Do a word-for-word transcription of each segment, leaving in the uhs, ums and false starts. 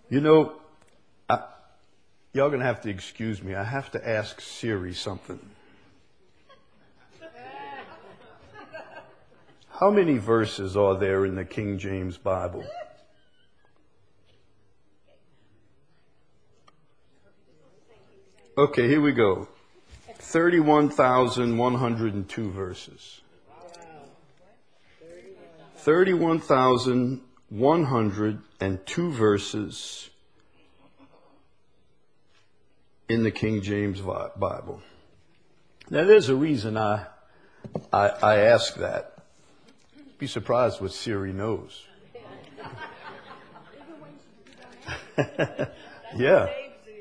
You know, I, y'all going to have to excuse me. I have to ask Siri something. How many verses are there in the King James Bible? Okay, here we go. thirty-one thousand one hundred two verses. thirty-one thousand one hundred two verses in the King James Bible. Now, there's a reason I, I, I ask that. Be surprised what Siri knows. Yeah.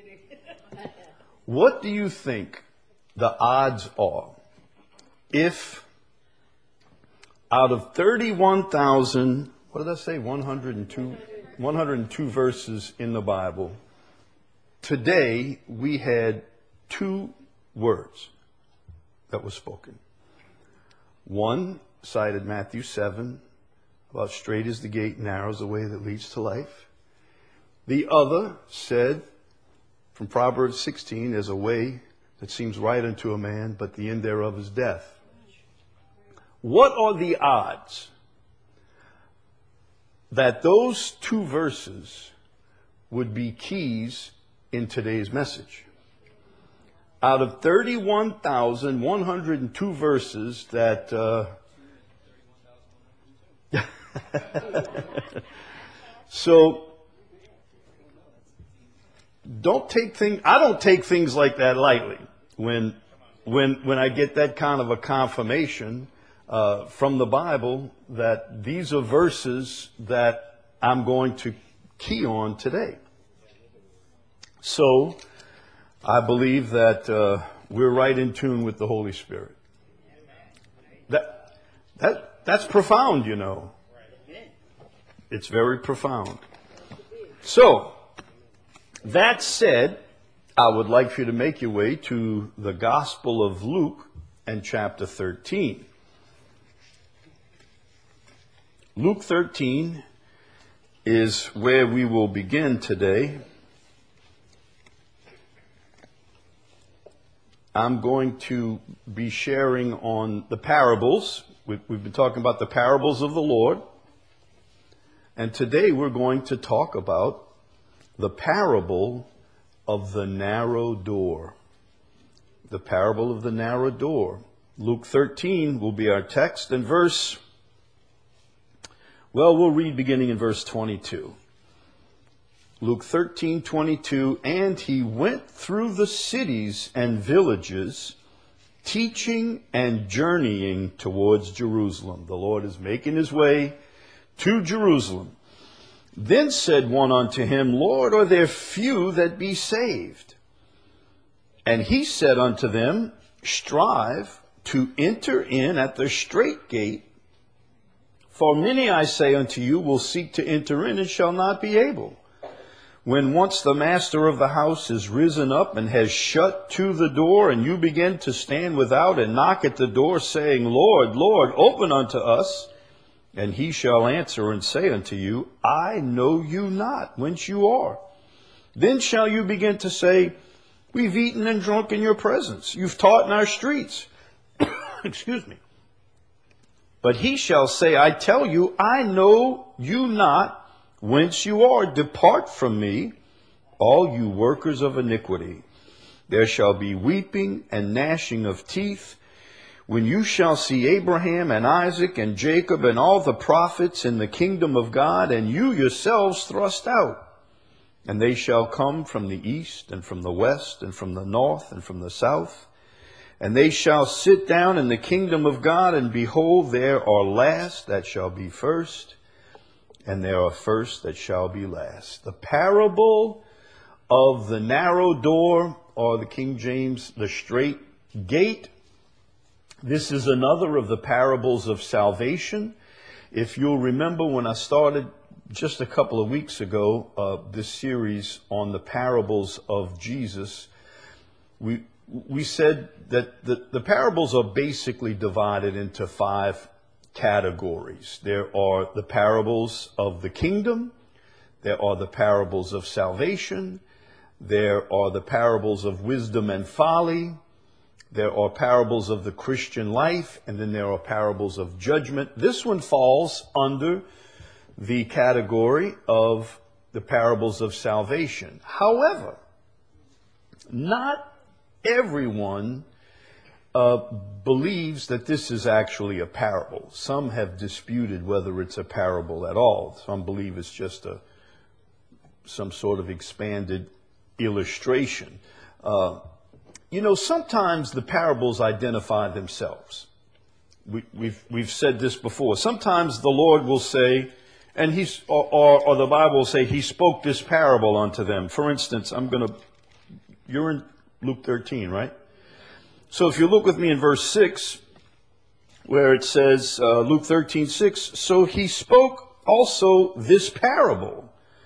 What do you think the odds are if out of thirty-one thousand, what did I say, one hundred two, one hundred two verses in the Bible, today we had two words that were spoken. One cited Matthew seven, about straight is the gate, narrow is the way that leads to life. The other said from Proverbs sixteen, there's a way that seems right unto a man, but the end thereof is death. What are the odds that those two verses would be keys in today's message? Out of thirty-one thousand one hundred two verses that... Uh, so, don't take things, I don't take things like that lightly. When, when, when I get that kind of a confirmation uh, from the Bible that these are verses that I'm going to key on today. So, I believe that uh, we're right in tune with the Holy Spirit. That, that, that's profound, you know. It's very profound. So, that said, I would like for you to make your way to the Gospel of Luke and chapter thirteen. Luke thirteen is where we will begin today. I'm going to be sharing on the parables. We've been talking about the parables of the Lord. And today we're going to talk about the parable of the narrow door. The parable of the narrow door. Luke thirteen will be our text, and verse, well, we'll read beginning in verse twenty-two. Luke thirteen twenty-two, and he went through the cities and villages, teaching and journeying towards Jerusalem. The Lord is making his way to Jerusalem. Then said one unto him, Lord, are there few that be saved? And he said unto them, strive to enter in at the strait gate, for many, I say unto you, will seek to enter in and shall not be able. When once the master of the house is risen up and has shut to the door, and you begin to stand without and knock at the door, saying, Lord, Lord, open unto us. And he shall answer and say unto you, I know you not, whence you are. Then shall you begin to say, we've eaten and drunk in your presence. You've taught in our streets. Excuse me. But he shall say, I tell you, I know you not, whence you are. Depart from me, all you workers of iniquity. There shall be weeping and gnashing of teeth, when you shall see Abraham and Isaac and Jacob and all the prophets in the kingdom of God, and you yourselves thrust out. And they shall come from the east and from the west and from the north and from the south. And they shall sit down in the kingdom of God, and behold, there are last that shall be first, and there are first that shall be last. The parable of the narrow door, or the King James, the strait gate. This is another of the parables of salvation. If you'll remember when I started just a couple of weeks ago, uh, this series on the parables of Jesus, we we said that the, the parables are basically divided into five categories. There are the parables of the kingdom, There are the parables of salvation. There are the parables of wisdom and folly. There are parables of the Christian life, and then there are parables of judgment. This one falls under the category of the parables of salvation. However, not everyone uh, believes that this is actually a parable. Some have disputed whether it's a parable at all. Some believe it's just a some sort of expanded illustration. Uh, you know, sometimes the parables identify themselves. We, we've we've said this before. Sometimes the Lord will say, and he's or, or, or the Bible will say, He spoke this parable unto them. For instance, I'm going to. You're in Luke thirteen, right? So if you look with me in verse six, where it says, uh, Luke thirteen six. So he spoke also this parable.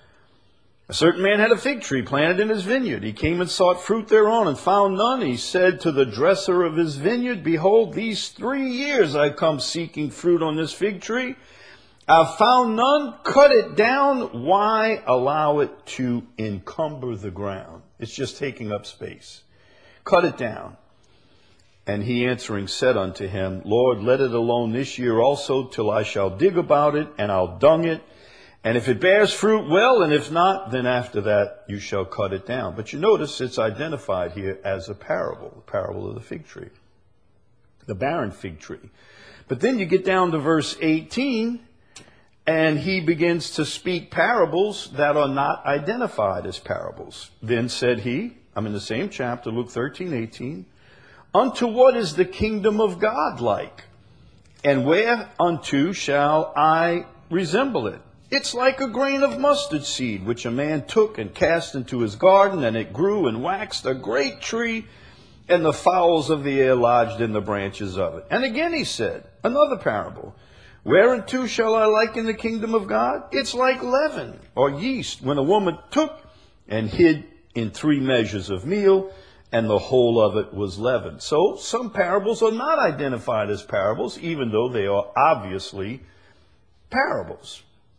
A certain man had a fig tree planted in his vineyard. He came and sought fruit thereon and found none. He said to the dresser of his vineyard, Behold, these three years I come seeking fruit on this fig tree. I've found none. Cut it down. Why allow it to encumber the ground? It's just taking up space. Cut it down. And he answering said unto him, Lord, let it alone this year also, till I shall dig about it, and I'll dung it. And if it bears fruit, well, and if not, then after that you shall cut it down. But you notice it's identified here as a parable, the parable of the fig tree, the barren fig tree. But then you get down to verse eighteen, and he begins to speak parables that are not identified as parables. Then said he, I'm in the same chapter, Luke thirteen eighteen, Unto what is the kingdom of God like? And whereunto shall I resemble it? It's like a grain of mustard seed, which a man took and cast into his garden, and it grew and waxed a great tree, and the fowls of the air lodged in the branches of it. And again he said, another parable, Whereunto shall I liken the kingdom of God? It's like leaven or yeast, when a woman took and hid in three measures of meal, and the whole of it was leavened. So some parables are not identified as parables, even though they are obviously parables.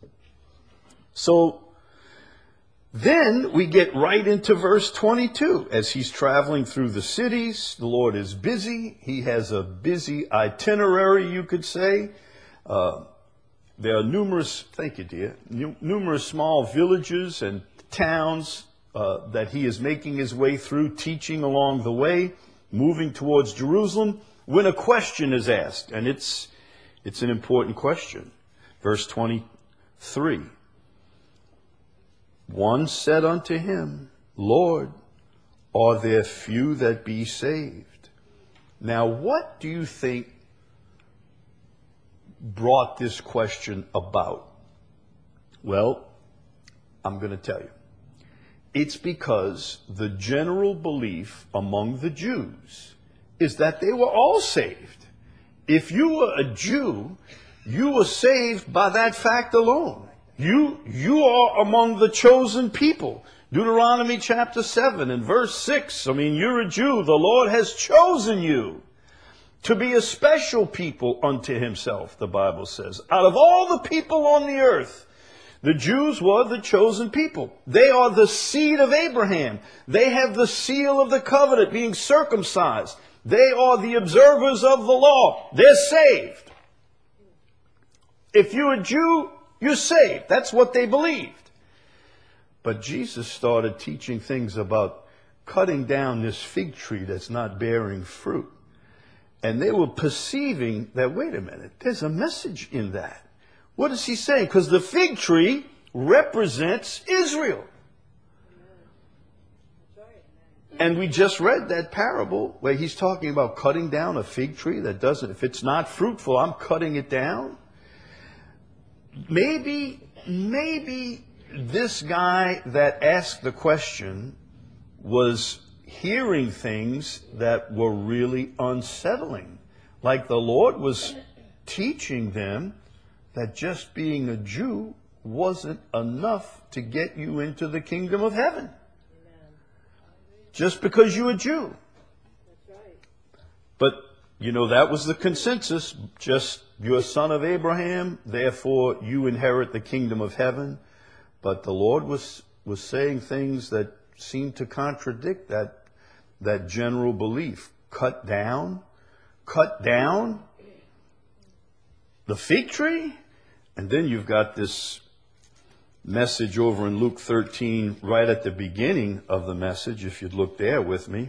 So then we get right into verse twenty-two. As he's traveling through the cities, the Lord is busy. He has a busy itinerary, you could say. Uh, there are numerous, thank you, dear, nu- numerous small villages and towns uh, that he is making his way through, teaching along the way, moving towards Jerusalem, when a question is asked. And it's, it's an important question. Verse twenty-three. One said unto him, Lord, are there few that be saved? Now, what do you think brought this question about? Well, I'm going to tell you. It's because the general belief among the Jews is that they were all saved. If you were a Jew, you were saved by that fact alone. You, you are among the chosen people. Deuteronomy chapter seven and verse six. I mean, you're a Jew. The Lord has chosen you to be a special people unto himself, the Bible says. Out of all the people on the earth, the Jews were the chosen people. They are the seed of Abraham. They have the seal of the covenant, being circumcised. They are the observers of the law. They're saved. If you're a Jew, you're saved. That's what they believed. But Jesus started teaching things about cutting down this fig tree that's not bearing fruit. And they were perceiving that, wait a minute, there's a message in that. What is he saying? Because the fig tree represents Israel. And we just read that parable where he's talking about cutting down a fig tree that doesn't, if it's not fruitful, I'm cutting it down. Maybe, maybe this guy that asked the question was hearing things that were really unsettling. Like the Lord was teaching them that just being a Jew wasn't enough to get you into the kingdom of heaven. Just because you're a Jew. But, you know, that was the consensus. Just you're a son of Abraham, therefore you inherit the kingdom of heaven. But the Lord was, was saying things that seemed to contradict that, that general belief. Cut down? Cut down the fig tree? And then you've got this message over in Luke thirteen, right at the beginning of the message, if you'd look there with me.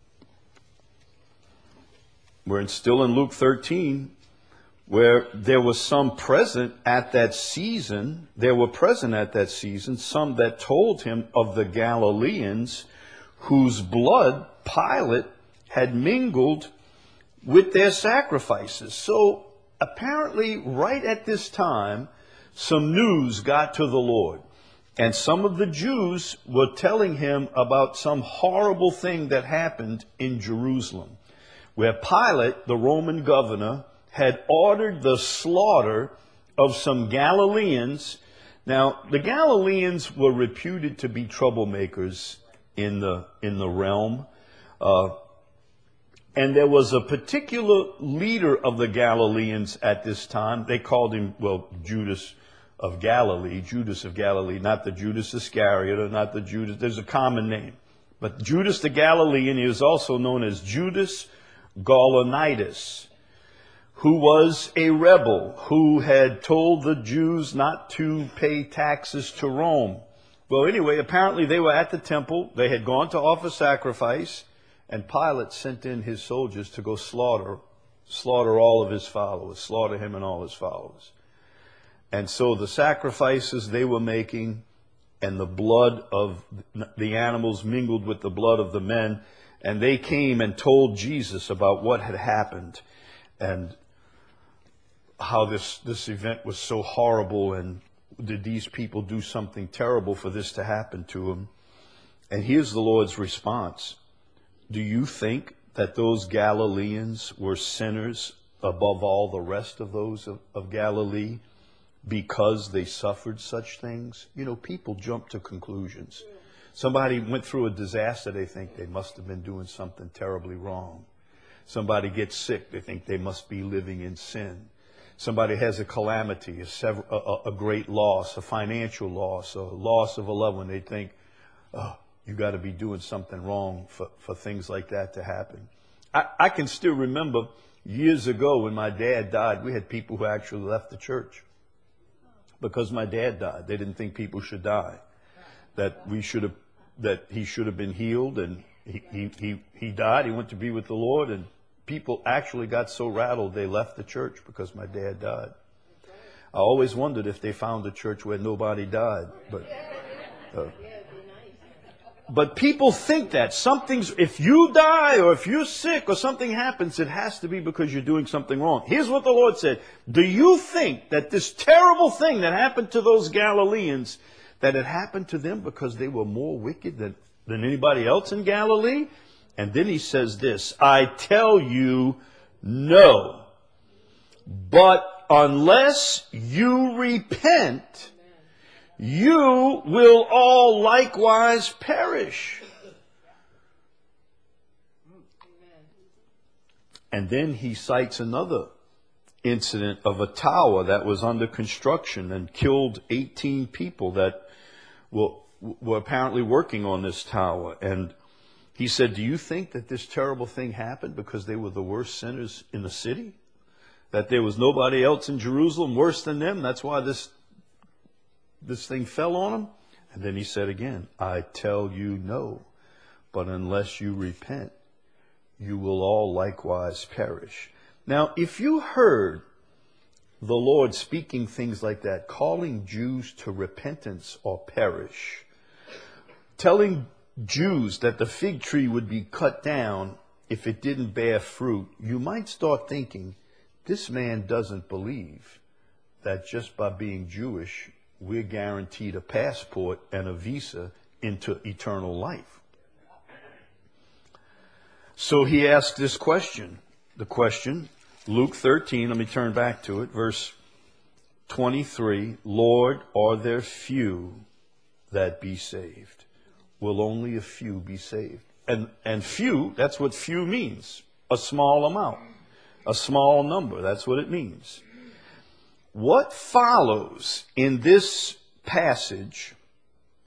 We're still in Luke thirteen, where there was some present at that season. There were present at that season some that told him of the Galileans whose blood Pilate had mingled with their sacrifices. So apparently right at this time, some news got to the Lord. And some of the Jews were telling him about some horrible thing that happened in Jerusalem, where Pilate, the Roman governor, had ordered the slaughter of some Galileans. Now, the Galileans were reputed to be troublemakers in the, in the realm. Uh, and there was a particular leader of the Galileans at this time. They called him, well, Judas of Galilee, Judas of Galilee, not the Judas Iscariot or not the Judas. There's a common name. But Judas the Galilean, he was also known as Judas Gaulonitis, who was a rebel, who had told the Jews not to pay taxes to Rome. Well, anyway, apparently they were at the temple. They had gone to offer sacrifice, and Pilate sent in his soldiers to go slaughter, slaughter all of his followers, slaughter him and all his followers. And so the sacrifices they were making and the blood of the animals mingled with the blood of the men. And they came and told Jesus about what had happened and how this, this event was so horrible, and did these people do something terrible for this to happen to them? And here's the Lord's response. Do you think that those Galileans were sinners above all the rest of those of, of Galilee because they suffered such things? You know, people jump to conclusions. Somebody went through a disaster, they think they must have been doing something terribly wrong. Somebody gets sick, they think they must be living in sin. Somebody has a calamity, a, sever- a, a great loss, a financial loss, a loss of a loved one. They think, oh, you got to be doing something wrong for, for things like that to happen. I, I can still remember years ago when my dad died, we had people who actually left the church because my dad died. They didn't think people should die, that we should have, that he should have been healed, and he, he, he, he died. He went to be with the Lord, and people actually got so rattled they left the church because my dad died. I always wondered if they found a church where nobody died. But uh, but people think that something's, if you die or if you're sick or something happens, it has to be because you're doing something wrong. Here's what the Lord said. Do you think that this terrible thing that happened to those Galileans, that it happened to them because they were more wicked than, than anybody else in Galilee? And then he says this, I tell you, no. But unless you repent, you will all likewise perish. And then he cites another incident of a tower that was under construction and killed eighteen people that were, were apparently working on this tower. And he said, do you think that this terrible thing happened because they were the worst sinners in the city? That there was nobody else in Jerusalem worse than them? That's why this, this thing fell on them? And then he said again, I tell you no, but unless you repent, you will all likewise perish. Now, if you heard the Lord speaking things like that, calling Jews to repentance or perish, telling Jews that the fig tree would be cut down if it didn't bear fruit, you might start thinking, this man doesn't believe that just by being Jewish, we're guaranteed a passport and a visa into eternal life. So he asked this question. The question, Luke thirteen, let me turn back to it, verse twenty-three, Lord, are there few that be saved? Will only a few be saved? And and few, that's what few means. A small amount. A small number. That's what it means. What follows in this passage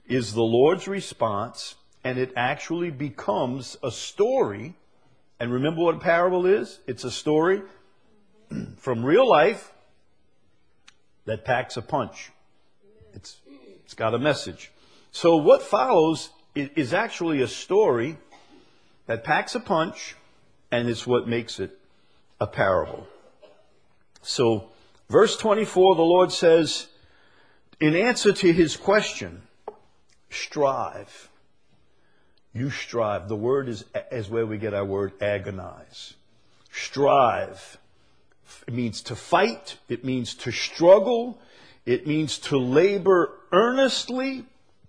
is the Lord's response, and it actually becomes a story. And remember what a parable is? It's a story from real life that packs a punch. It's, it's got a message. So what follows is actually a story that packs a punch, and it's what makes it a parable. So verse twenty-four, the Lord says, in answer to his question, strive. You strive. The word is, is where we get our word agonize. Strive. It means to fight. It means to struggle. It means to labor earnestly.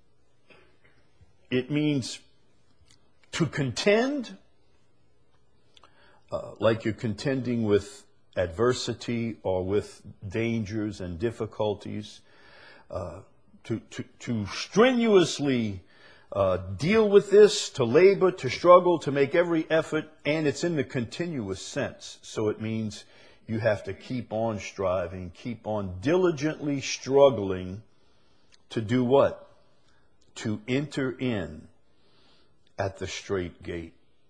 It means to contend, uh, like you're contending with adversity or with dangers and difficulties. Uh, to, to, to strenuously uh, deal with this, to labor, to struggle, to make every effort, and it's in the continuous sense. So it means you have to keep on striving, keep on diligently struggling to do what? To enter in at the straight gate.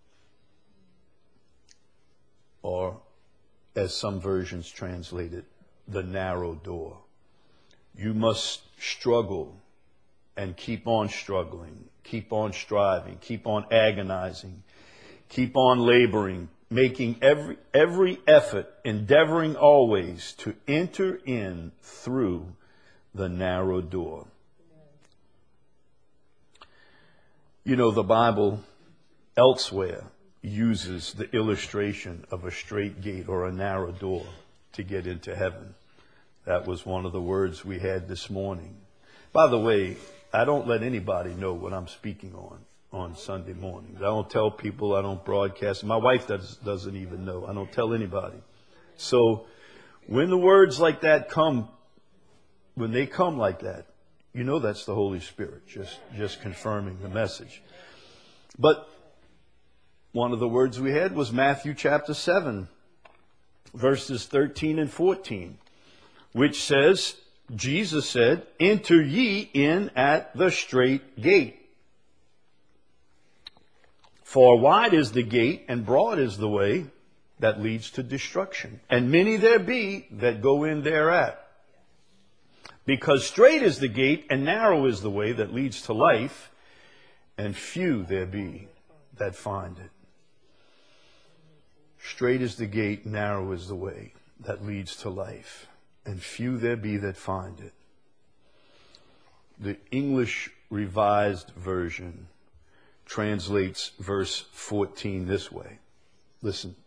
Or, as some versions translate it, the narrow door. You must struggle and keep on struggling, keep on striving, keep on agonizing, keep on laboring, making every every effort, endeavoring always to enter in through the narrow door. You know, the Bible elsewhere uses the illustration of a straight gate or a narrow door to get into heaven. That was one of the words we had this morning. By the way, I don't let anybody know what I'm speaking on on Sunday mornings. I don't tell people, I don't broadcast. My wife does, doesn't even know. I don't tell anybody. So when the words like that come, when they come like that, you know that's the Holy Spirit, just, just confirming the message. But one of the words we had was Matthew chapter seven, verses thirteen and fourteen. Which says, Jesus said, enter ye in at the straight gate. For wide is the gate and broad is the way that leads to destruction. And many there be that go in thereat. Because straight is the gate and narrow is the way that leads to life, and few there be that find it. Straight is the gate, narrow is the way that leads to life, and few there be that find it. The English Revised Version translates verse fourteen this way. Listen.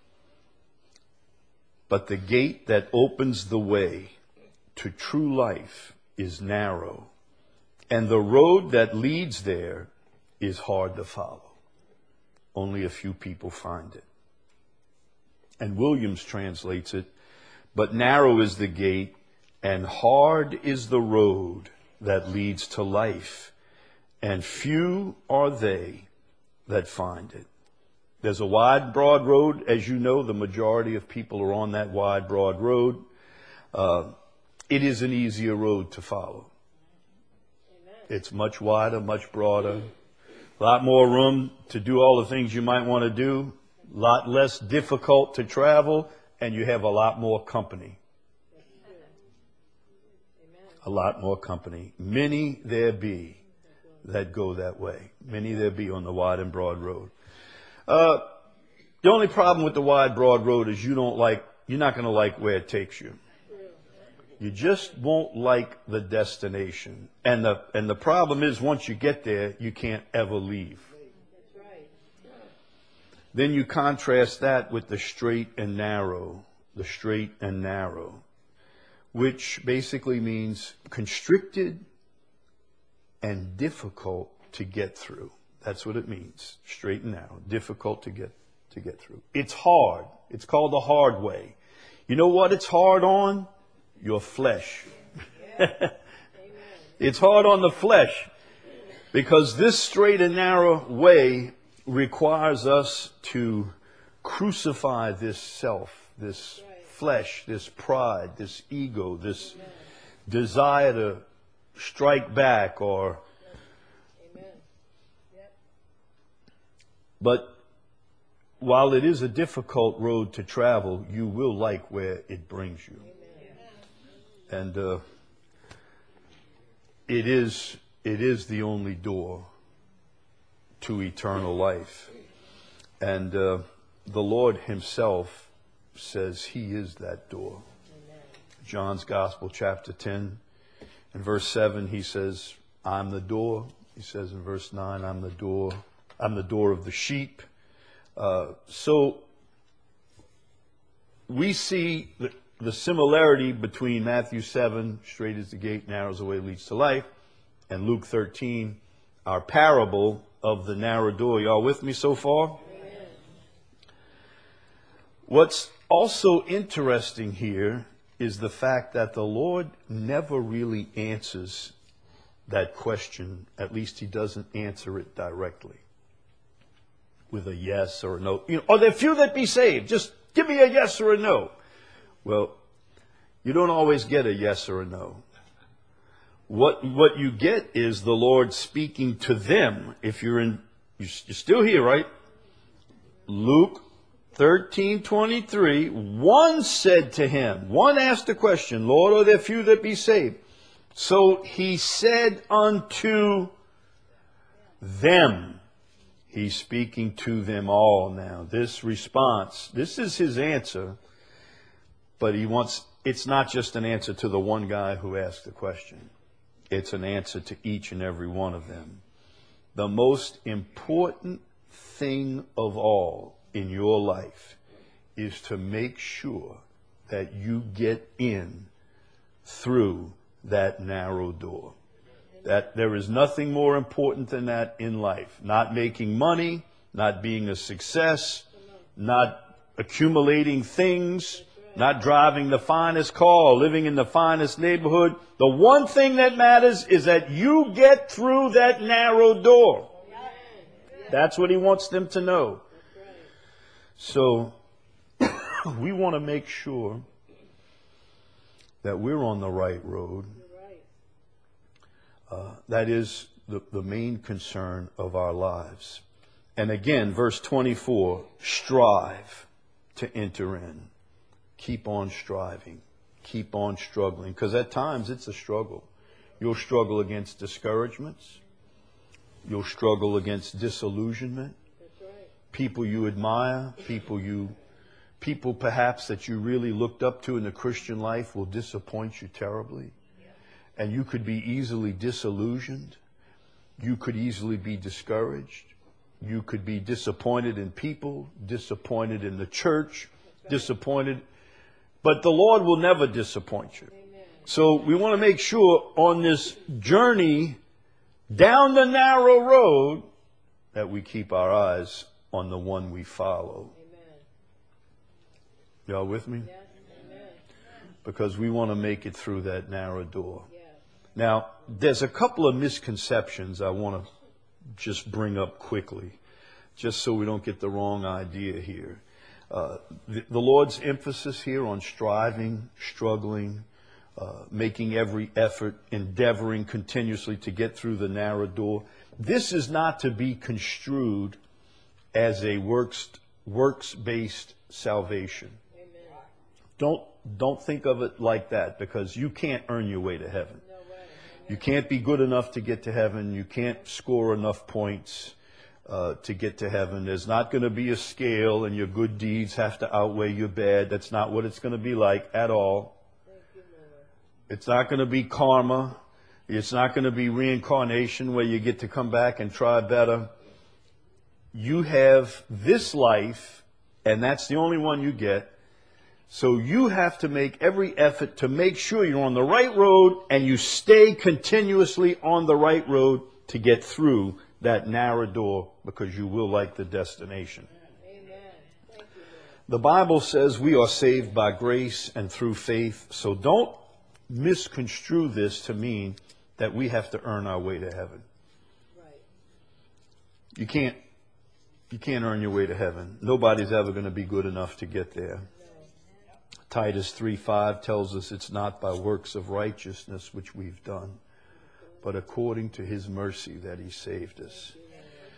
But the gate that opens the way to true life is narrow, and the road that leads there is hard to follow. Only a few people find it. And Williams translates it, but narrow is the gate, and hard is the road that leads to life, and few are they that find it. There's a wide, broad road. As you know, the majority of people are on that wide, broad road. Uh, it is an easier road to follow. Amen. It's much wider, much broader, a lot more room to do all the things you might want to do, a lot less difficult to travel, and you have a lot more company. A lot more company. Many there be that go that way. Many there be on the wide and broad road. Uh, the only problem with the wide, broad road is you don't like, you're not going to like where it takes you. You just won't like the destination. And the, and the problem is once you get there, you can't ever leave. Then you contrast that with the straight and narrow, the straight and narrow, which basically means constricted and difficult to get through. That's what it means. Straight and narrow, difficult to get to get through. It's hard. It's called the hard way. You know what it's hard on? Your flesh. Yeah. It's hard on the flesh because this straight and narrow way requires us to crucify this self, this flesh, this pride, this ego, this desire to strike back or But while it is a difficult road to travel, you will like where it brings you. And uh, it is it is the only door to eternal life. And uh, the Lord himself says he is that door. John's Gospel, chapter ten, and verse seven, he says, I'm the door. He says in verse nine, I'm the door. I'm the door of the sheep. Uh, so we see the, the similarity between Matthew seven, straight is the gate, narrow is the way that leads to life, and Luke thirteen, our parable of the narrow door. Y'all with me so far? Amen. What's also interesting here is the fact that the Lord never really answers that question. At least he doesn't answer it directly with a yes or a no. You know, are there few that be saved? Just give me a yes or a no. Well, you don't always get a yes or a no. What what you get is the Lord speaking to them. If you're in, you're still here, right? Luke thirteen twenty-three. One said to him, one asked the question, Lord, are there few that be saved? So he said unto them. He's speaking to them all now. This response, this is his answer, but he wants, it's not just an answer to the one guy who asked the question. It's an answer to each and every one of them. The most important thing of all in your life is to make sure that you get in through that narrow door. That there is nothing more important than that in life. Not making money, not being a success, not accumulating things, not driving the finest car or living in the finest neighborhood. The one thing that matters is that you get through that narrow door. That's what he wants them to know. So we want to make sure that we're on the right road. Uh, that is the, the main concern of our lives. And again, verse twenty-four, strive to enter in. Keep on striving. Keep on struggling. Because at times it's a struggle. You'll struggle against discouragements. You'll struggle against disillusionment. That's right. People you admire, people you, people perhaps that you really looked up to in the Christian life will disappoint you terribly. And you could be easily disillusioned. You could easily be discouraged. You could be disappointed in people, disappointed in the church, disappointed. But the Lord will never disappoint you. So we want to make sure on this journey down the narrow road that we keep our eyes on the one we follow. Y'all with me? Because we want to make it through that narrow door. Now, there's a couple of misconceptions I want to just bring up quickly, just so we don't get the wrong idea here. Uh, the, the Lord's emphasis here on striving, struggling, uh, making every effort, endeavoring continuously to get through the narrow door. This is not to be construed as a works, works-based salvation. Amen. Don't, don't think of it like that, because you can't earn your way to heaven. You can't be good enough to get to heaven. You can't score enough points uh, to get to heaven. There's not going to be a scale and your good deeds have to outweigh your bad. That's not what it's going to be like at all. It's not going to be karma. It's not going to be reincarnation where you get to come back and try better. You have this life, and that's the only one you get. So you have to make every effort to make sure you're on the right road and you stay continuously on the right road to get through that narrow door, because you will like the destination. Amen. Thank you, the Bible says we are saved by grace and through faith. So don't misconstrue this to mean that we have to earn our way to heaven. Right. You can't, you can't earn your way to heaven. Nobody's ever going to be good enough to get there. Titus three five tells us it's not by works of righteousness which we've done, but according to his mercy that he saved us.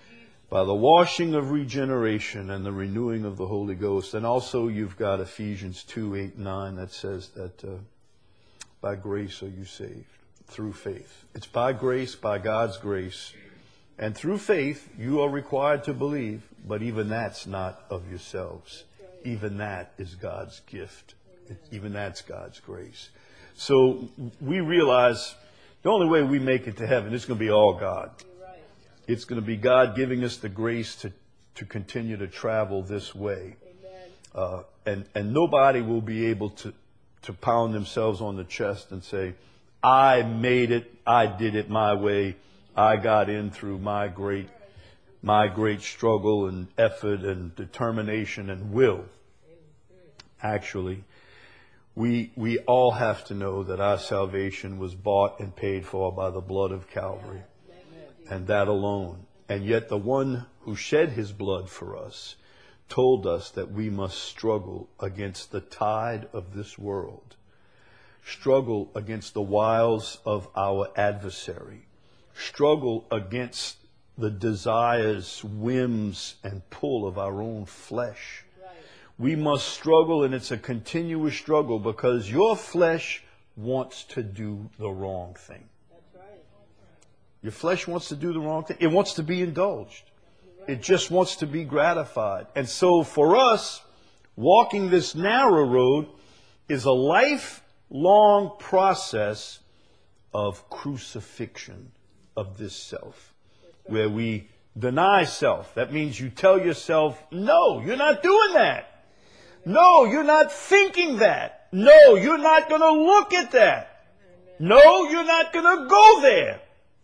By the washing of regeneration and the renewing of the Holy Ghost. And also you've got Ephesians two, eight, nine that says that uh, by grace are you saved through faith. It's by grace, by God's grace. And through faith you are required to believe, but even that's not of yourselves. Even that is God's gift. Even that's God's grace. So we realize the only way we make it to heaven is going to be all God. It's going to be God giving us the grace to, to continue to travel this way. Uh, and, and nobody will be able to, to pound themselves on the chest and say, I made it, I did it my way, I got in through my great, my great struggle and effort and determination and will. Actually, we, we all have to know that our salvation was bought and paid for by the blood of Calvary. And that alone. And yet the one who shed his blood for us told us that we must struggle against the tide of this world. Struggle against the wiles of our adversary. Struggle against the desires, whims, and pull of our own flesh. Right. We must struggle, and it's a continuous struggle because your flesh wants to do the wrong thing. Your flesh wants to do the wrong thing. It wants to be indulged. It just wants to be gratified. And so for us, walking this narrow road is a lifelong process of crucifixion of this self, where we deny self. That means you tell yourself, no, you're not doing that. No, you're not thinking that. No, you're not going to look at that. No, you're not going to go there.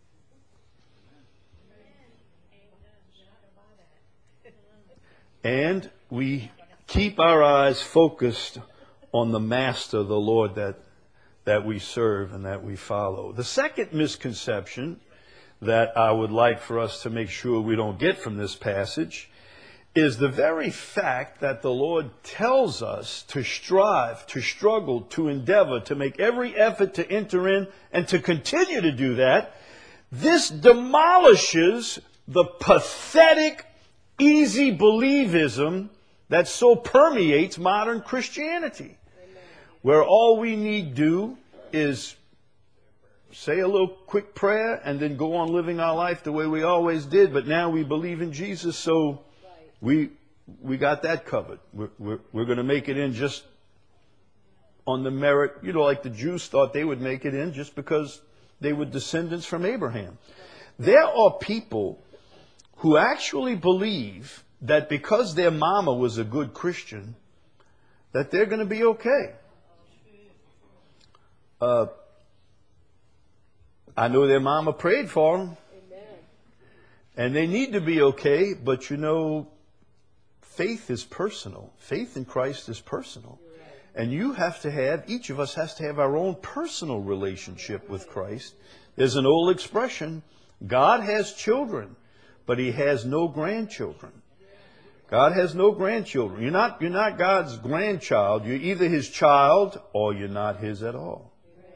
And we keep our eyes focused on the Master, the Lord that that we serve and that we follow. The second misconception that I would like for us to make sure we don't get from this passage is the very fact that the Lord tells us to strive, to struggle, to endeavor, to make every effort to enter in and to continue to do that. This demolishes the pathetic easy believism that so permeates modern Christianity, where all we need do is say a little quick prayer and then go on living our life the way we always did, but now we believe in Jesus, so we we got that covered. We're, we're, we're going to make it in just on the merit, you know, like the Jews thought they would make it in just because they were descendants from Abraham. There are people who actually believe that because their mama was a good Christian, that they're going to be okay. Uh, I know their mama prayed for them. Amen. And they need to be okay, but you know, faith is personal. Faith in Christ is personal. And you have to have, each of us has to have our own personal relationship with Christ. There's an old expression, God has children, but he has no grandchildren. God has no grandchildren. You're not, you're not God's grandchild. You're either his child or you're not his at all.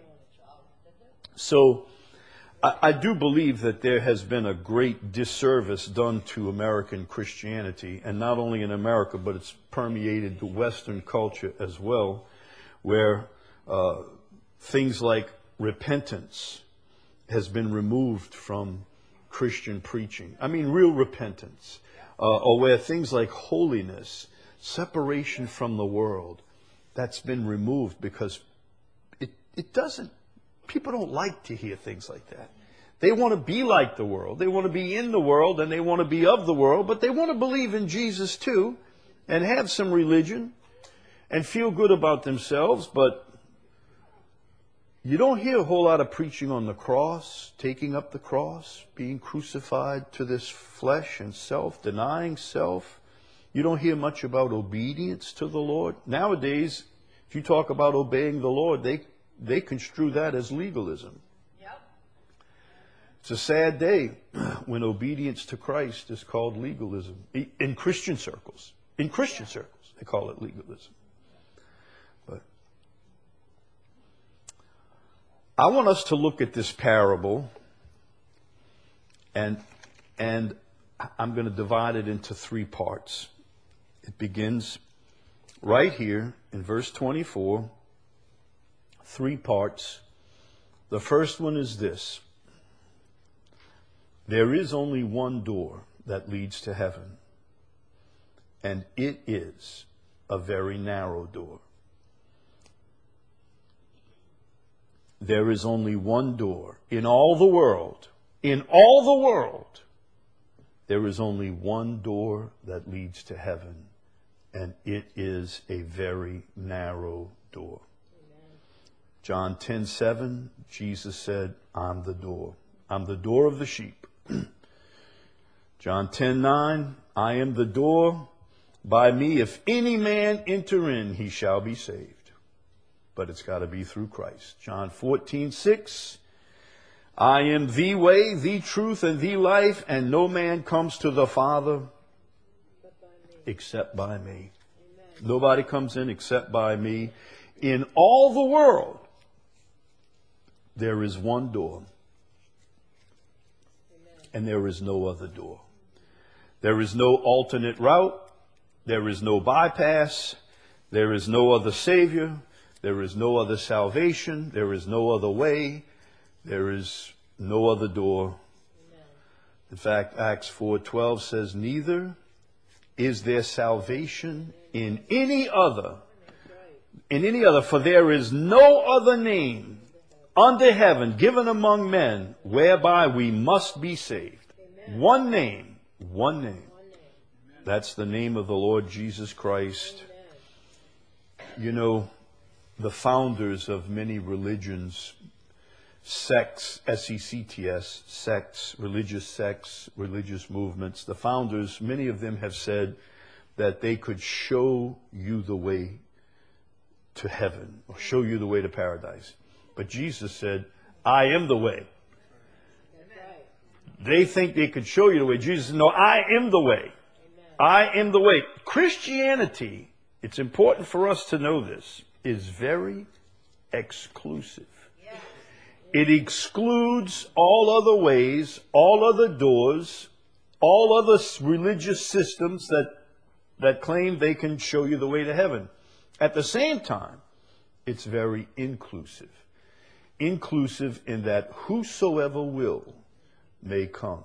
So I, I do believe that there has been a great disservice done to American Christianity, and not only in America, but it's permeated the Western culture as well, where uh, things like repentance has been removed from Christian preaching. I mean, real repentance. Uh, or where things like holiness, separation from the world, that's been removed because it, it doesn't, people don't like to hear things like that. They want to be like the world. They want to be in the world and they want to be of the world, but they want to believe in Jesus too and have some religion and feel good about themselves, but you don't hear a whole lot of preaching on the cross, taking up the cross, being crucified to this flesh and self, denying self. You don't hear much about obedience to the Lord. Nowadays, if you talk about obeying the Lord, they, they construe that as legalism. Yep. It's a sad day when obedience to Christ is called legalism. In Christian circles. In Christian yeah. circles, they call it legalism. But I want us to look at this parable and and I'm going to divide it into three parts. It begins right here in verse twenty-four. Three parts. The first one is this. There is only one door that leads to heaven, and it is a very narrow door. There is only one door in all the world. In all the world, there is only one door that leads to heaven, and it is a very narrow door. Amen. John ten seven, Jesus said, I'm the door. I'm the door of the sheep. John ten nine, I am the door. By me, if any man enter in, he shall be saved. But it's got to be through Christ. John fourteen six, I am the way, the truth, and the life, and no man comes to the Father except by me. Amen. Nobody comes in except by me. In all the world, there is one door. Amen. And there is no other door. There is no alternate route. There is no bypass. There is no other Savior. There is no other salvation. There is no other way. There is no other door. Amen. In fact, Acts four twelve says, neither is there salvation in any other, in any other, for there is no other name under heaven given among men whereby we must be saved. Amen. One name, one name. That's the name of the Lord Jesus Christ. Amen. You know, the founders of many religions, sects, S E C T S, sects, religious sects, religious movements, the founders, many of them have said that they could show you the way to heaven, or show you the way to paradise. But Jesus said, I am the way. They think they could show you the way. Jesus said, no, I am the way. I am the way. Christianity, it's important for us to know this, is very exclusive. It excludes all other ways, all other doors, all other religious systems that, that claim they can show you the way to heaven. At the same time, it's very inclusive. Inclusive in that whosoever will may come.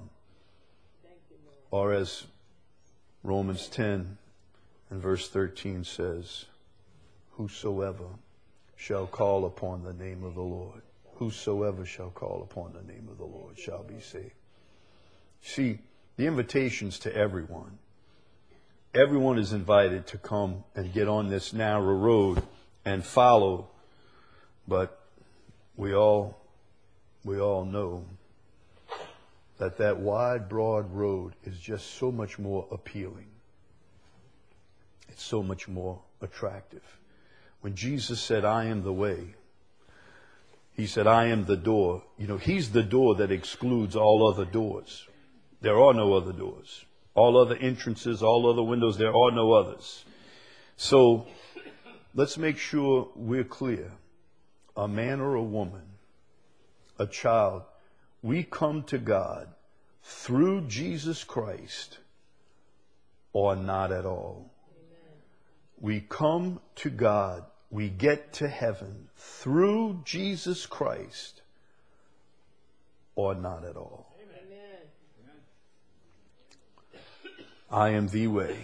Or as Romans ten and verse thirteen says, whosoever shall call upon the name of the Lord, whosoever shall call upon the name of the Lord shall be saved. See, the invitation's to everyone. Everyone is invited to come and get on this narrow road and follow. But we all, we all know that that wide, broad road is just so much more appealing. It's so much more attractive. When Jesus said, I am the way, He said, I am the door. You know, He's the door that excludes all other doors. There are no other doors. All other entrances, all other windows, there are no others. So let's make sure we're clear. A man or a woman, a child, we come to God through Jesus Christ or not at all. Amen. We come to God, we get to heaven through Jesus Christ or not at all. Amen. I am the way.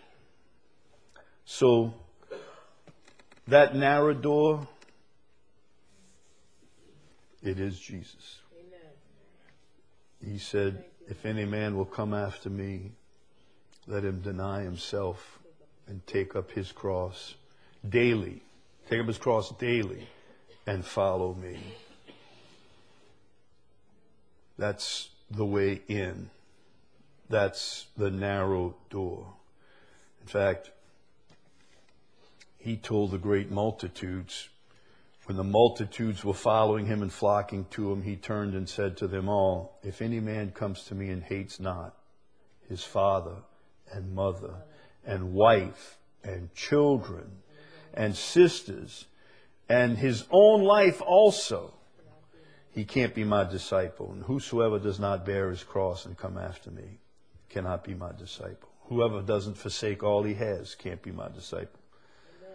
So that narrow door, it is Jesus. Amen. He said, if any man will come after me, let him deny himself and take up his cross daily. Take up his cross daily and follow me. That's the way in. That's the narrow door. In fact, He told the great multitudes, when the multitudes were following Him and flocking to Him, He turned and said to them all, if any man comes to me and hates not his father and mother and wife and children and sisters and his own life also, he can't be my disciple. And whosoever does not bear his cross and come after me cannot be my disciple. Whoever doesn't forsake all he has can't be my disciple. Amen.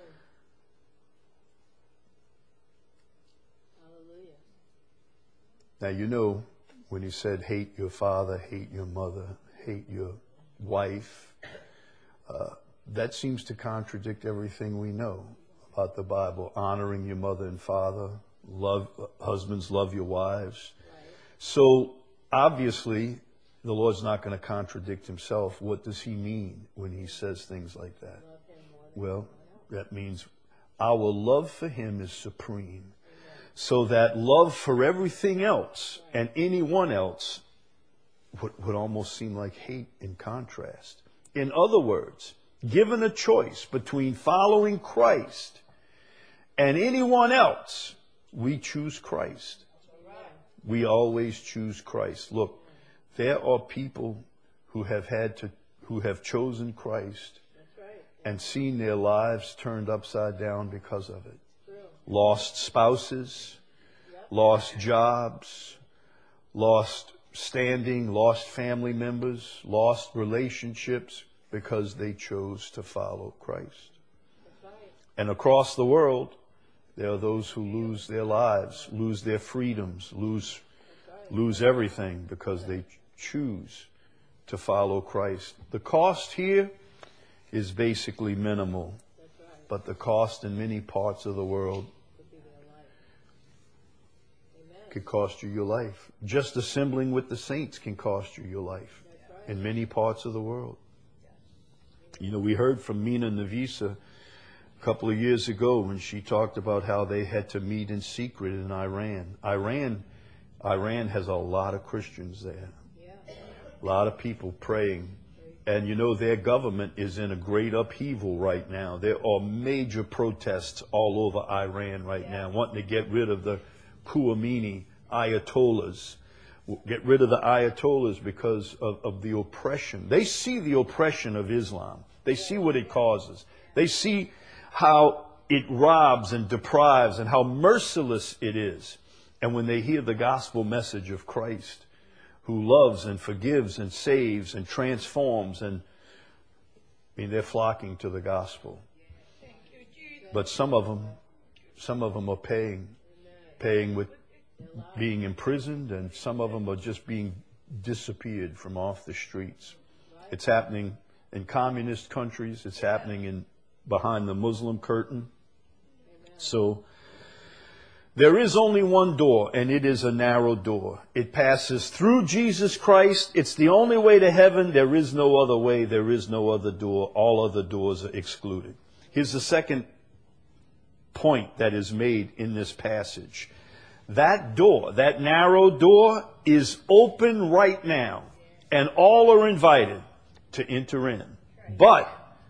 Hallelujah. Now, you know, when he said, hate your father, hate your mother, hate your wife, uh, that seems to contradict everything we know about the Bible. Honoring your mother and father, love, husbands, love your wives. Right. So, obviously, the Lord's not going to contradict himself. What does he mean when he says things like that? Love him more than Well, anyone else. that means our love for him is supreme. So that love for everything else and anyone else would, would almost seem like hate in contrast. In other words, given a choice between following Christ and anyone else, we choose Christ. We always choose Christ. Look, there are people who have had to, who have chosen Christ That's right. and seen their lives turned upside down because of it. True. Lost spouses, Yep. lost jobs, lost standing, lost family members, lost relationships because they chose to follow Christ. That's right. And across the world, there are those who lose their lives, lose their freedoms, lose That's right. lose everything because they choose to follow Christ. The cost here is basically minimal, That's right. but the cost in many parts of the world Could be their life. Amen. could cost you your life. Just assembling with the saints can cost you your life That's right. in many parts of the world. Yes. You know, we heard from Mina Navisa a couple of years ago when she talked about how they had to meet in secret in Iran. Iran, Iran has a lot of Christians there. Yeah. A lot of people praying. And you know, their government is in a great upheaval right now. There are major protests all over Iran right now, wanting to get rid of the Khomeini Ayatollahs. Get rid of the Ayatollahs because of, of the oppression. They see the oppression of Islam. They see what it causes. They see how it robs and deprives and how merciless it is. And when they hear the gospel message of Christ, who loves and forgives and saves and transforms, and I mean, they're flocking to the gospel. But some of them, some of them are paying, paying with being imprisoned, and some of them are just being disappeared from off the streets. It's happening in communist countries. It's happening in behind the Muslim curtain. So there is only one door, and it is a narrow door. It passes through Jesus Christ. It's the only way to heaven. There is no other way. There is no other door. All other doors are excluded. Here's the second point that is made in this passage. That door, that narrow door, is open right now, and all are invited to enter in. But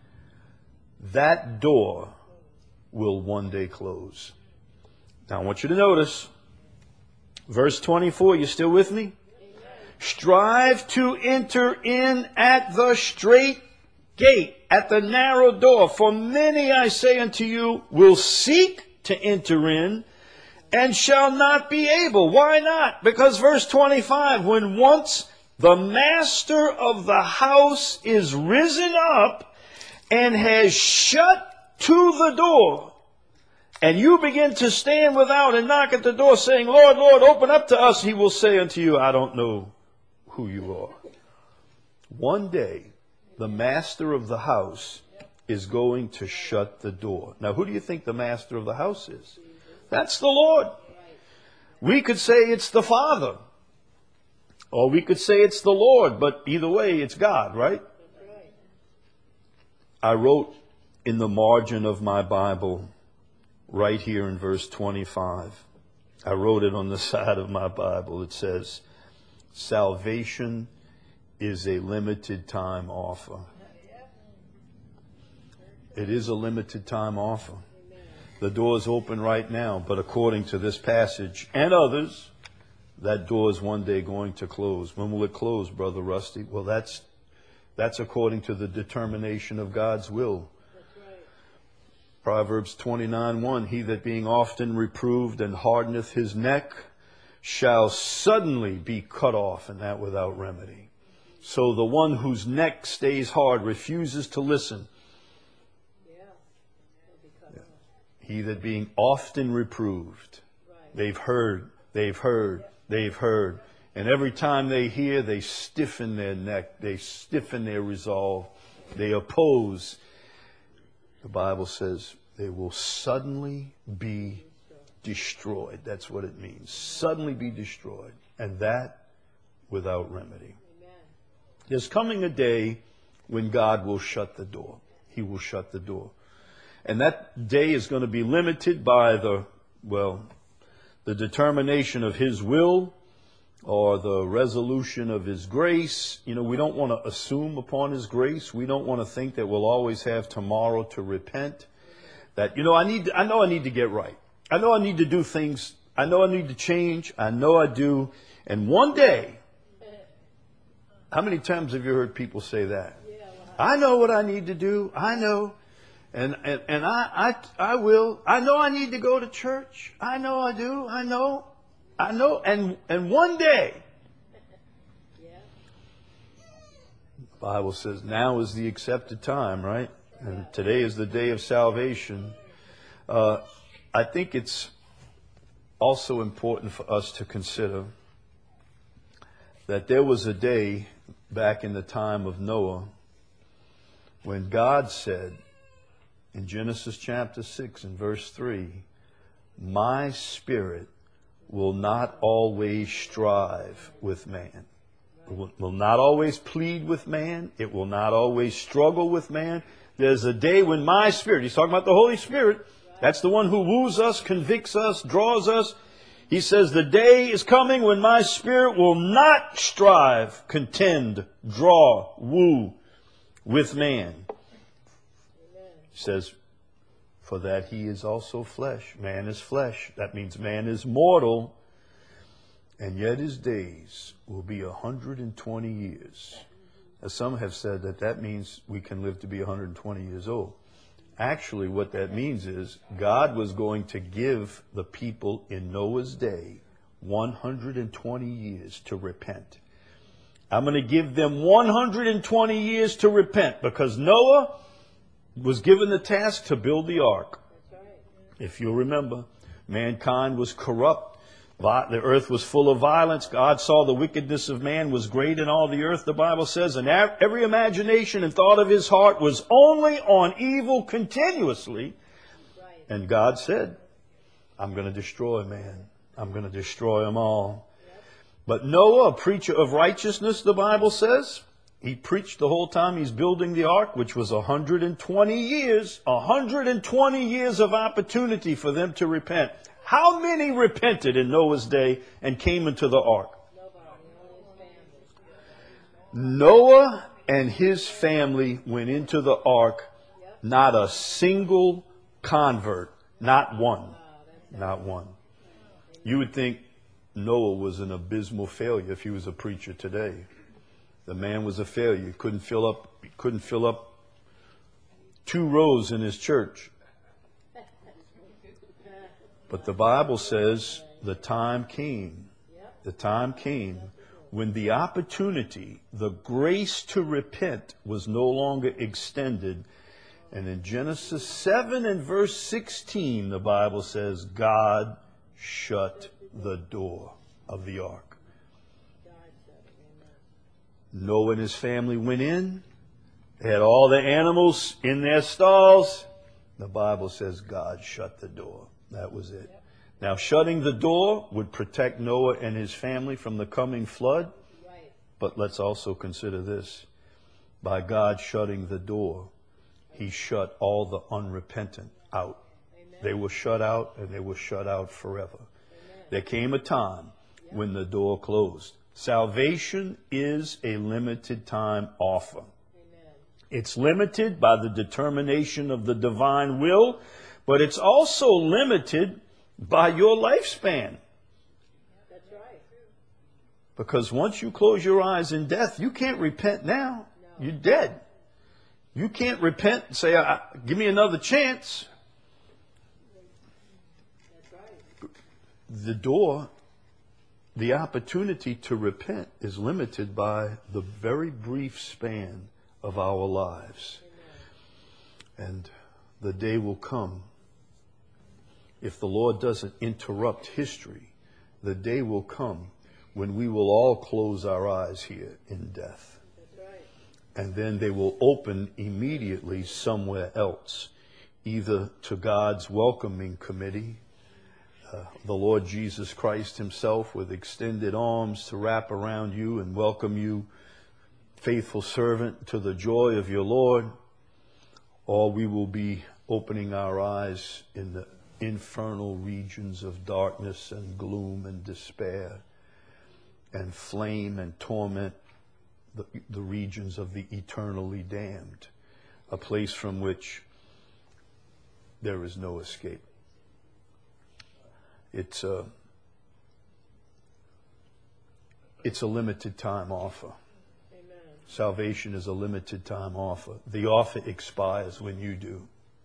that door will one day close. Now I want you to notice verse twenty-four. You still with me? Strive to enter in at the straight gate, at the narrow door. For many, I say unto you, will seek to enter in and shall not be able. Why not? Because verse twenty-five, when once the master of the house is risen up and has shut to the door, and you begin to stand without and knock at the door saying, Lord, Lord, open up to us, he will say unto you, I don't know who you are. One day, the master of the house is going to shut the door. Now, who do you think the master of the house is? That's the Lord. We could say it's the Father, or we could say it's the Lord, but either way, it's God, right? I wrote in the margin of my Bible, right here in verse twenty-five, I wrote it on the side of my Bible. It says, salvation is a limited time offer. It is a limited time offer. The door is open right now, but according to this passage and others, that door is one day going to close. When will it close, Brother Rusty? Well, that's that's according to the determination of God's will. That's right. Proverbs twenty-nine one, he that being often reproved and hardeneth his neck shall suddenly be cut off, and that without remedy. So the one whose neck stays hard refuses to listen. Yeah. He'll be cut off. He that being often reproved. Right. They've heard, they've heard, they've heard. And every time they hear, they stiffen their neck. They stiffen their resolve. They oppose. The Bible says they will suddenly be destroyed. That's what it means. Suddenly be destroyed. And that without remedy. Amen. There's coming a day when God will shut the door. He will shut the door. And that day is going to be limited by the, well, the determination of His will or the resolution of His grace. You know, we don't want to assume upon His grace. We don't want to think that we'll always have tomorrow to repent. That, you know, I need, to, I know I need to get right. I know I need to do things. I know I need to change. I know I do. And one day, how many times have you heard people say that? Yeah, well, I know what I need to do. I know. And, and, and I, I, I will. I know I need to go to church. I know I do. I know. I know. And, and one day, yeah. the Bible says now is the accepted time, right? And today is the day of salvation. Uh, I think it's also important for us to consider that there was a day back in the time of Noah when God said in Genesis chapter six and verse three, my spirit will not always strive with man. It will, will not always plead with man. It will not always struggle with man. There's a day when my spirit, he's talking about the Holy Spirit, that's the one who woos us, convicts us, draws us. He says, the day is coming when my spirit will not strive, contend, draw, woo with man. Amen. He says, for that he is also flesh. Man is flesh. That means man is mortal. And yet his days will be one hundred twenty years. As some have said that that means we can live to be one hundred twenty years old. Actually, what that means is God was going to give the people in Noah's day one hundred twenty years to repent. I'm going to give them one hundred twenty years to repent because Noah was given the task to build the ark. That's right. If you'll remember, mankind was corrupt. The earth was full of violence. God saw the wickedness of man was great in all the earth, the Bible says, and every imagination and thought of his heart was only on evil continuously. Right. And God said, I'm going to destroy man. I'm going to destroy them all. Yep. But Noah, a preacher of righteousness, the Bible says, he preached the whole time he's building the ark, which was one hundred twenty years, one hundred twenty years of opportunity for them to repent. How many repented in Noah's day and came into the ark? Nobody. Only his family. Noah and his family went into the ark. Yep. Not a single convert. Not one. Wow, that's Not one. You would think Noah was an abysmal failure if he was a preacher today. The man was a failure. He couldn't fill up, he couldn't fill up two rows in his church. But the Bible says the time came, Yep. the time came when the opportunity, the grace to repent was no longer extended. And in Genesis seven and verse sixteen, the Bible says God shut the door of the ark. God shut it. Amen. Noah and his family went in. They had all the animals in their stalls. The Bible says God shut the door. That was it. Now, shutting the door would protect Noah and his family from the coming flood. Right. But let's also consider this. By God shutting the door, He shut all the unrepentant out. Amen. They were shut out, and they were shut out forever. Amen. There came a time when the door closed. Salvation is a limited time offer. Amen. It's limited by the determination of the divine will, but it's also limited by your lifespan. That's right. Because once you close your eyes in death, you can't repent now. No. You're dead. You can't repent and say, I, give me another chance. That's right. The door the opportunity to repent is limited by the very brief span of our lives. And the day will come, if the Lord doesn't interrupt history, the day will come when we will all close our eyes here in death. That's right. And then they will open immediately somewhere else, either to God's welcoming committee, uh, the Lord Jesus Christ himself with extended arms to wrap around you and welcome you, faithful servant, to the joy of your Lord, or we will be opening our eyes in the infernal regions of darkness and gloom and despair and flame and torment, the, the regions of the eternally damned, a place from which there is no escape. It's a, it's a limited time offer. Amen. Salvation is a limited time offer. The offer expires when you do.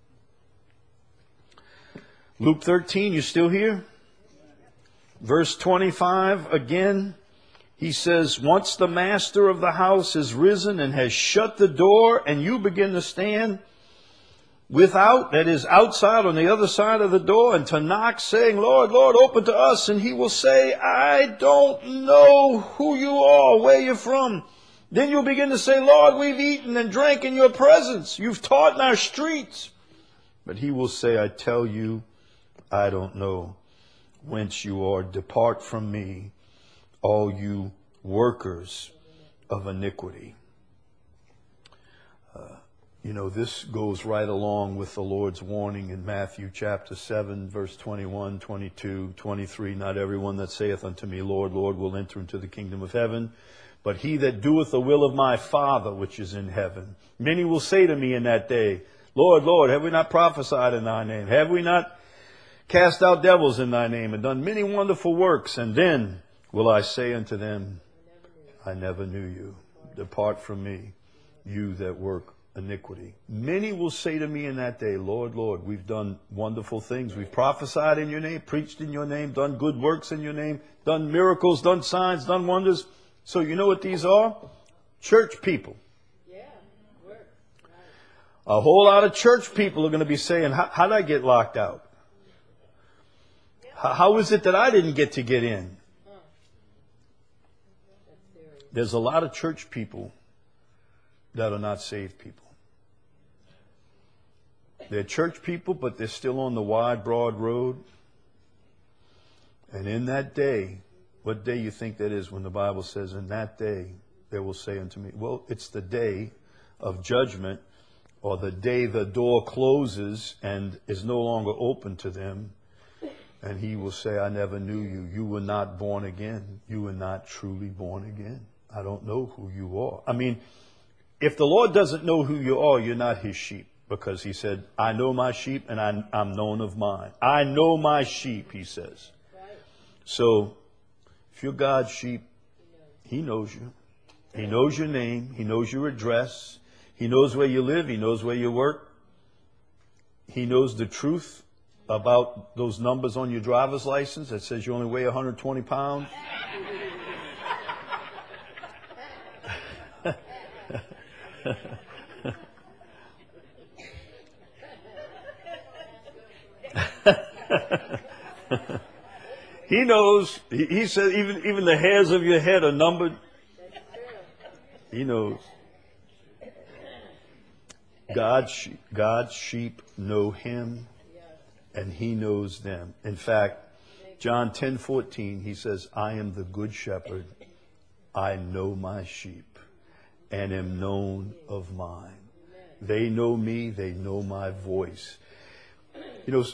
Luke thirteen, you still here? Verse twenty-five, again, he says, once the master of the house has risen and has shut the door, and you begin to stand without, that is outside on the other side of the door, and to knock, saying, Lord, Lord, open to us. And he will say, I don't know who you are, where you're from. Then you'll begin to say, Lord, we've eaten and drank in your presence. You've taught in our streets. But he will say, I tell you, I don't know whence you are. Depart from me, all you workers of iniquity. Uh, you know, this goes right along with the Lord's warning in Matthew chapter seven, verse twenty-one, twenty-two, twenty-three. Not everyone that saith unto me, Lord, Lord, will enter into the kingdom of heaven, but he that doeth the will of my Father which is in heaven. Many will say to me in that day, Lord, Lord, have we not prophesied in thy name? Have we not cast out devils in thy name and done many wonderful works? And then will I say unto them, I never knew you. Depart from me, you that work iniquity. Many will say to me in that day, Lord, Lord, we've done wonderful things. We've prophesied in your name, preached in your name, done good works in your name, done miracles, done signs, done wonders. So you know what these are? Church people. Yeah. Work. Right. A whole lot of church people are going to be saying, how did I get locked out? How is it that I didn't get to get in? Huh. That's serious. There's a lot of church people that are not saved people. They're church people, but they're still on the wide, broad road. And in that day, what day you think that is when the Bible says, in that day, they will say unto me, well, it's the day of judgment, or the day the door closes and is no longer open to them. And he will say, I never knew you. You were not born again. You were not truly born again. I don't know who you are. I mean, if the Lord doesn't know who you are, you're not his sheep. Because he said, I know my sheep and I, I'm known of mine. I know my sheep, he says. Right. So, if you're God's sheep, he knows you. He knows your name. He knows your address. He knows where you live. He knows where you work. He knows the truth about those numbers on your driver's license that says you only weigh one hundred twenty pounds. He knows. He, he said even, even the hairs of your head are numbered. He knows. God's sheep, God's sheep know him, and he knows them. In fact, John ten fourteen, he says, I am the good shepherd. I know my sheep and am known of mine. They know me. They know my voice. You know,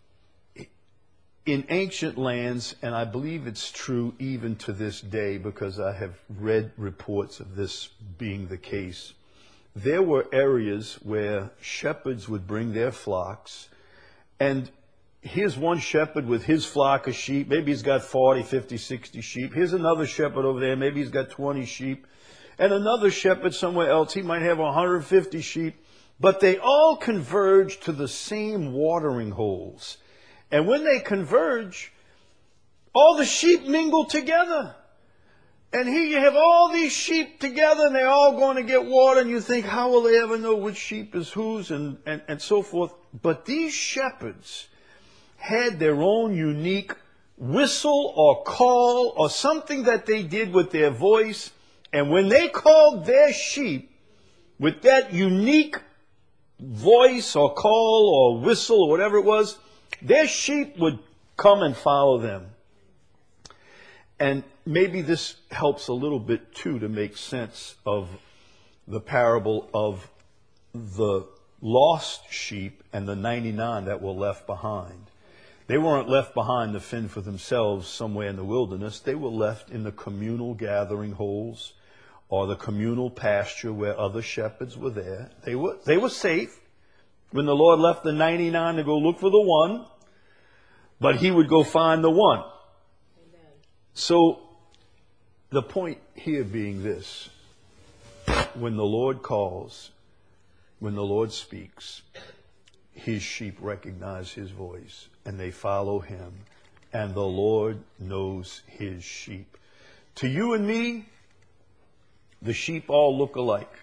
in ancient lands, and I believe it's true even to this day because I have read reports of this being the case, there were areas where shepherds would bring their flocks, and here's one shepherd with his flock of sheep. Maybe he's got forty, fifty, sixty sheep. Here's another shepherd over there. Maybe he's got twenty sheep. And another shepherd somewhere else, he might have one hundred fifty sheep. But they all converge to the same watering holes. And when they converge, all the sheep mingle together. And here you have all these sheep together and they're all going to get water, and you think, how will they ever know which sheep is whose, and, and, and so forth. But these shepherds had their own unique whistle or call or something that they did with their voice. And when they called their sheep with that unique voice or call or whistle or whatever it was, their sheep would come and follow them. And maybe this helps a little bit too to make sense of the parable of the lost sheep and the ninety-nine that were left behind. They weren't left behind to fend for themselves somewhere in the wilderness. They were left in the communal gathering holes or the communal pasture where other shepherds were there. They were, they were safe when the Lord left the ninety-nine to go look for the one, but he would go find the one. Amen. So the point here being this: when the Lord calls, when the Lord speaks, his sheep recognize his voice and they follow him, and the Lord knows his sheep. To you and me, the sheep all look alike.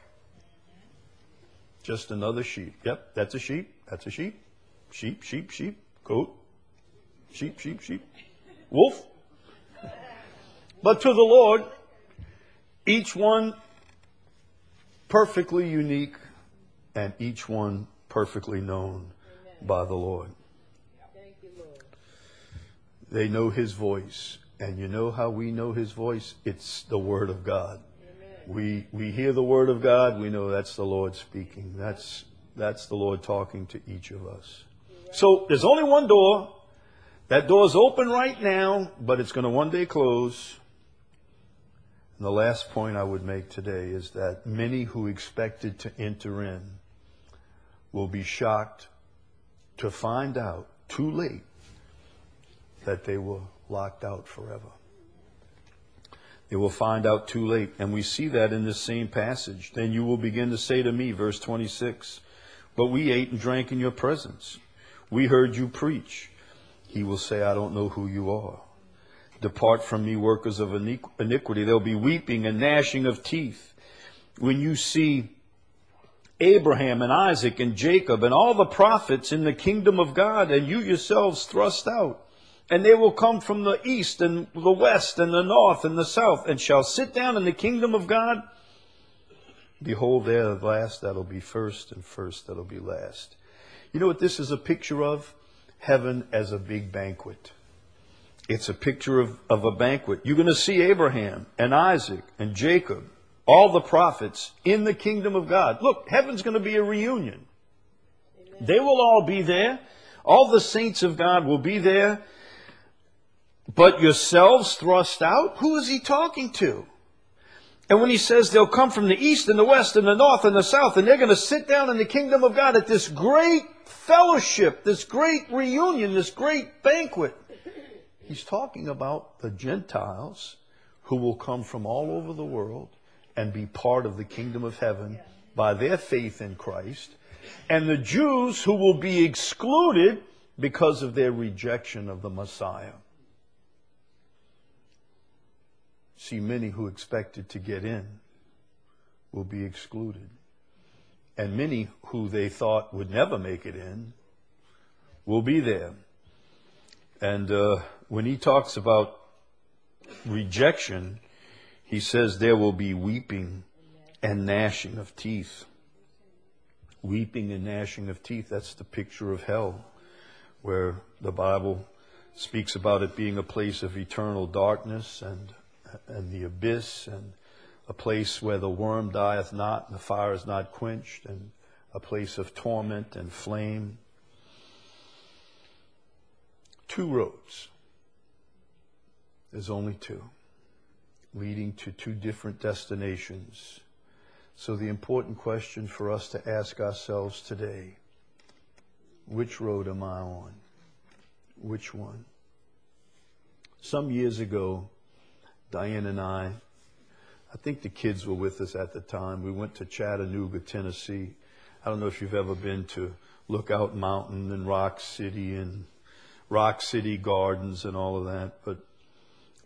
Just another sheep. Yep, that's a sheep. That's a sheep. Sheep, sheep, sheep. Goat. Sheep, sheep, sheep. Wolf. But to the Lord, each one perfectly unique and each one perfectly known Amen. By the Lord. Thank you, Lord. They know his voice. And you know how we know his voice? It's the Word of God. We we hear the Word of God, we know that's the Lord speaking. That's that's the Lord talking to each of us. So there's only one door. That door's open right now, but it's going to one day close. And the last point I would make today is that many who expected to enter in will be shocked to find out too late that they were locked out forever. They will find out too late. And we see that in this same passage. Then you will begin to say to me, verse twenty-six, but we ate and drank in your presence. We heard you preach. He will say, I don't know who you are. Depart from me, workers of iniquity. There'll be weeping and gnashing of teeth when you see Abraham and Isaac and Jacob and all the prophets in the kingdom of God, and you yourselves thrust out. And they will come from the east and the west and the north and the south, and shall sit down in the kingdom of God. Behold, there the last that'll be first, and first that'll be last. You know what this is a picture of? Heaven as a big banquet. It's a picture of, of a banquet. You're going to see Abraham and Isaac and Jacob, all the prophets in the kingdom of God. Look, heaven's going to be a reunion. Amen. They will all be there. All the saints of God will be there. But yourselves thrust out? Who is he talking to? And when he says they'll come from the east and the west and the north and the south, and they're going to sit down in the kingdom of God at this great fellowship, this great reunion, this great banquet. He's talking about the Gentiles who will come from all over the world and be part of the kingdom of heaven by their faith in Christ, and the Jews who will be excluded because of their rejection of the Messiah. See, many who expected to get in will be excluded. And many who they thought would never make it in will be there. And uh, when he talks about rejection, he says there will be weeping and gnashing of teeth. Weeping and gnashing of teeth, that's the picture of hell, where the Bible speaks about it being a place of eternal darkness and and the abyss, and a place where the worm dieth not and the fire is not quenched, and a place of torment and flame. Two roads. There's only two, leading to two different destinations. So the important question for us to ask ourselves today, which road am I on? Which one? Some years ago, Diane and I, I think the kids were with us at the time. We went to Chattanooga, Tennessee. I don't know if you've ever been to Lookout Mountain and Rock City and Rock City Gardens and all of that, but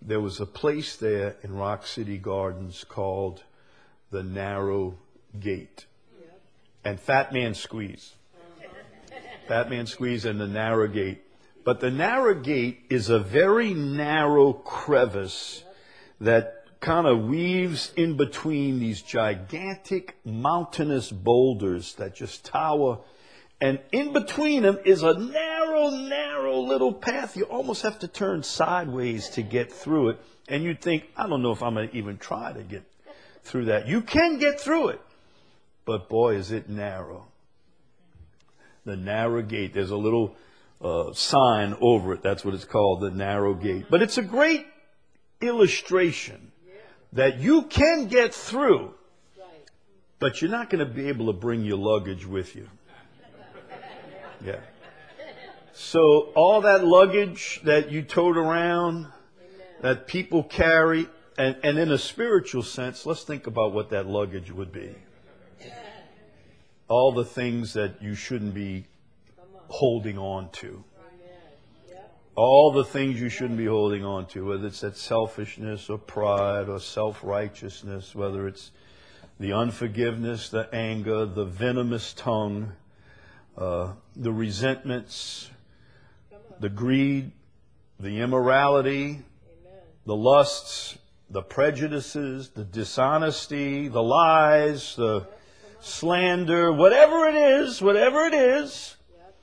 there was a place there in Rock City Gardens called the Narrow Gate. Yep. And Fat Man Squeeze. Fat Man Squeeze and the Narrow Gate. But the Narrow Gate is a very narrow crevice that kind of weaves in between these gigantic mountainous boulders that just tower. And in between them is a narrow, narrow little path. You almost have to turn sideways to get through it. And you'd think, I don't know if I'm going to even try to get through that. You can get through it. But boy, is it narrow. The Narrow Gate. There's a little uh, sign over it. That's what it's called, the Narrow Gate. But it's a great illustration that you can get through, but you're not going to be able to bring your luggage with you. Yeah. So all that luggage that you tote around, that people carry, and, and in a spiritual sense, let's think about what that luggage would be. All the things that you shouldn't be holding on to. All the things you shouldn't be holding on to, whether it's that selfishness or pride or self-righteousness, whether it's the unforgiveness, the anger, the venomous tongue, uh, the resentments, the greed, the immorality, the lusts, the prejudices, the dishonesty, the lies, the slander, whatever it is, whatever it is,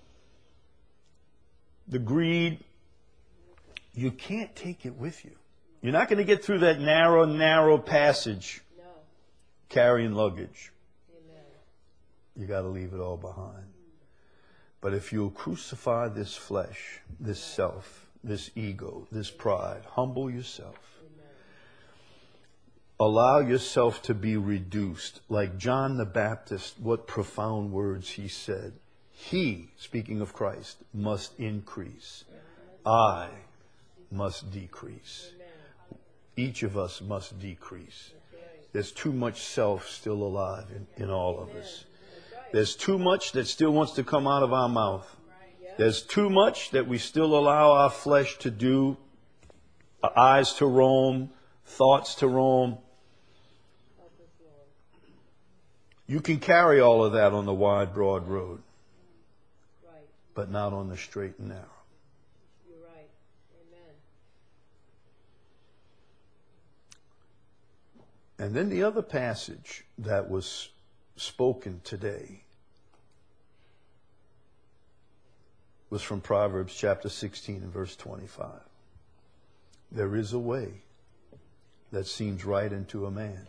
the greed, you can't take it with you. You're not going to get through that narrow, narrow passage No. carrying luggage. Amen. You got to leave it all behind. But if you'll crucify this flesh, this self, this ego, this pride, humble yourself. Allow yourself to be reduced. Like John the Baptist, what profound words he said. He, speaking of Christ, must increase. I must decrease. Each of us must decrease. There's too much self still alive in, in all of us. There's too much that still wants to come out of our mouth. There's too much that we still allow our flesh to do, our eyes to roam, thoughts to roam. You can carry all of that on the wide, broad road, but not on the straight and narrow. You're right. Amen. And then the other passage that was spoken today was from Proverbs chapter sixteen and verse twenty-five. There is a way that seems right unto a man,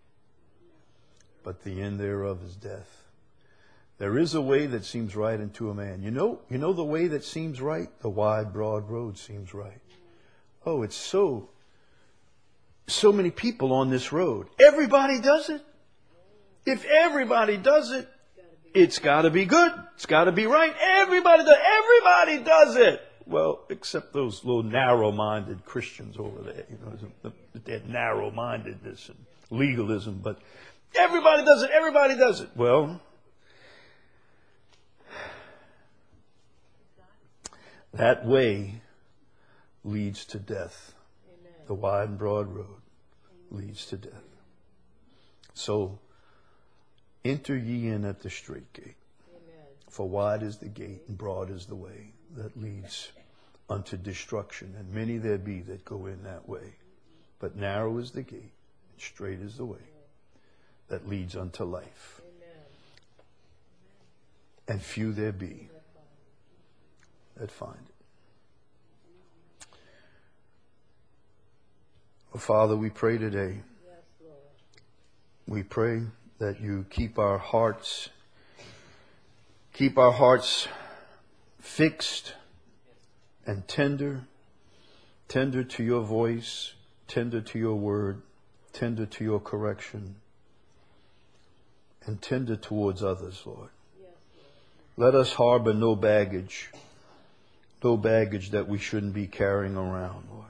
but the end thereof is death. There is a way that seems right unto a man. You know, you know the way that seems right? The wide, broad road seems right. Oh, it's so, so many people on this road. Everybody does it. If everybody does it, it's got to be good. It's got to be right. Everybody does. Everybody does it. Well, except those little narrow-minded Christians over there. You know, their narrow-mindedness and legalism. But everybody does it. Everybody does it. Well, that way leads to death. Amen. The wide and broad road leads to death. So, enter ye in at the straight gate. Amen. For wide is the gate and broad is the way that leads unto destruction. And many there be that go in that way. But narrow is the gate and straight is the way that leads unto life. Amen. And few there be that find it. Oh, Father, we pray today. Yes, Lord. We pray that you keep our hearts, keep our hearts fixed and tender, tender to your voice, tender to your word, tender to your correction, and tender towards others, Lord. Yes, Lord. Let us harbor no baggage, no baggage that we shouldn't be carrying around, Lord.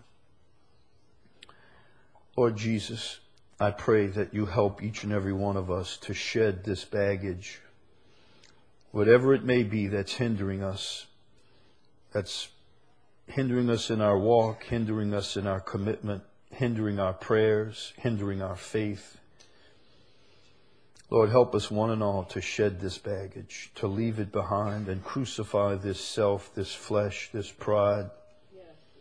Lord Jesus, I pray that you help each and every one of us to shed this baggage, whatever it may be that's hindering us, that's hindering us in our walk, hindering us in our commitment, hindering our prayers, hindering our faith. Lord, help us one and all to shed this baggage, to leave it behind and crucify this self, this flesh, this pride. Yes,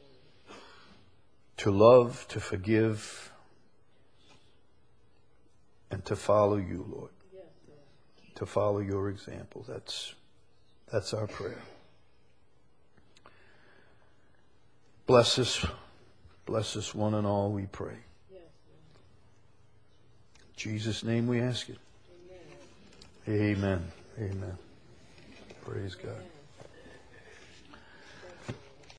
To love, to forgive, and to follow you, Lord. yes, Lord. To follow your example. That's, that's our prayer. Bless us. Bless us one and all, we pray. Yes, In Jesus' name we ask it. Lord. Amen. Amen. Amen. Praise God. Amen.